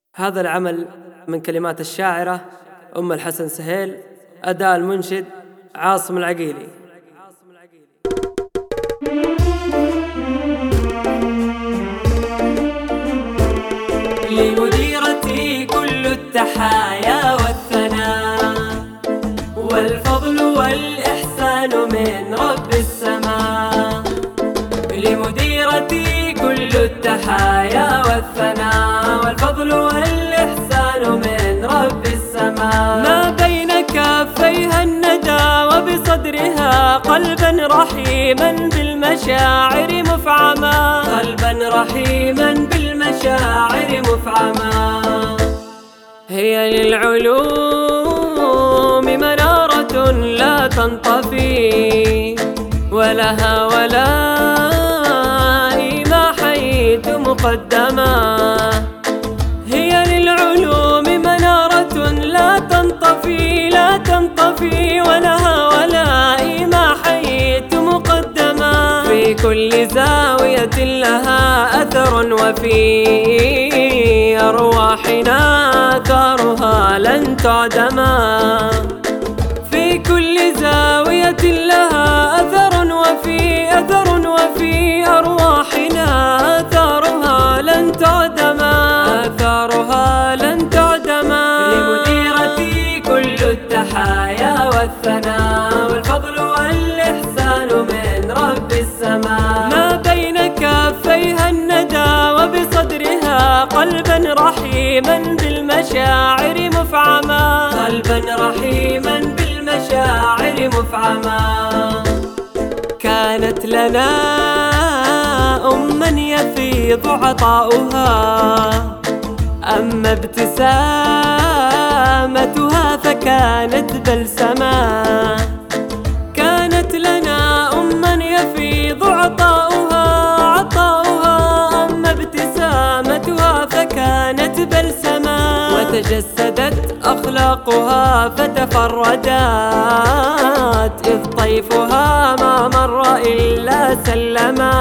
هذا العمل من كلمات الشاعرة أم الحسن سهيل، أداء المنشد عاصم العقيلي. لمديرتي كل التحايا والثناء والفضل والإحسان من رب السماء. لمديرتي كل التحايا والثناء والفضل والإحسان من رب السماء. ما بين كفيها الندى وبصدرها قلبا رحيما بالمشاعر مفعما، قلبا رحيما بالمشاعر مفعما. هي للعلوم منارة لا تنطفي، ولها ولائي ما حييت مقدما. هي للعلوم منارة لا تنطفي، لا تنطفي، ولها ولائي ما حييت مقدما. في كل زاوية لها أثر، وفي أرواحنا آثارها لن تعدما. في كل زاوية لها أثر، وفي أرواحنا آثارها لن تعدما، آثارها لن تعدما. لمديرتي كل التحايا والثناء والفضل والإحسان من رب السماء. ما بين كفيها الندى وبصدرها قلبا رحيما بالمشاعر مفعما، قلبا رحيما بالمشاعر مفعما. كانت لنا أمًا يفيض عطاؤها، أما ابتسامتها فكانت بلسما. كانت لنا أمًا يفيض عطاؤها، أما ابتسامتها فكانت بلسما. وتجسدت أخلاقها فتفردت، إذ طيفها ما مر إلا سلما.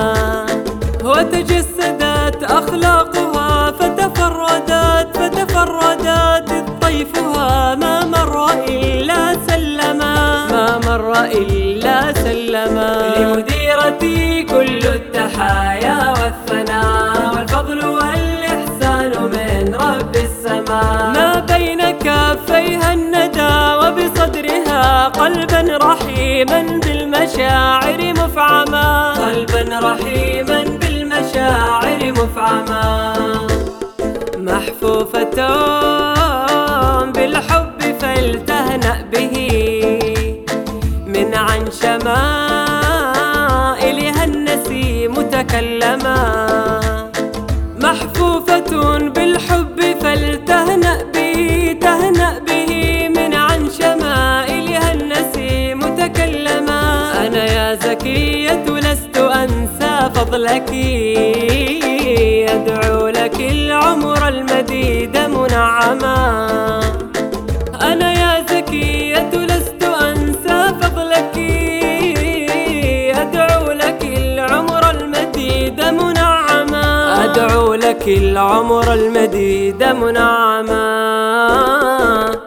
وتجسدت أخلاقها فتفردت، إذ طيفها ما مر إلا سلما، ما مر إلا سلما. لمديرتي كل التحايا والثناء والفضل والإحسان من رب السماء. ما بين كفيها الندى وبصدرها قلبا رحيما بالمشاعر مفعما، قلبا رحيما بالمشاعر مفعما. محفوفة بالحب فلتهنأ به، من عن شمائلها النسيم تكلما. محفوفة بالحب فلتهنأ به، من عن شمائلها النسيم تكلما. أنا يا زكية لست أنسى فضلك، أدعو لك العمر المديد منعما. أنا يا زكية لست أنسى فضلك، أدعو لك العمر المديد منعما، أدعو لك العمر المديد منعما.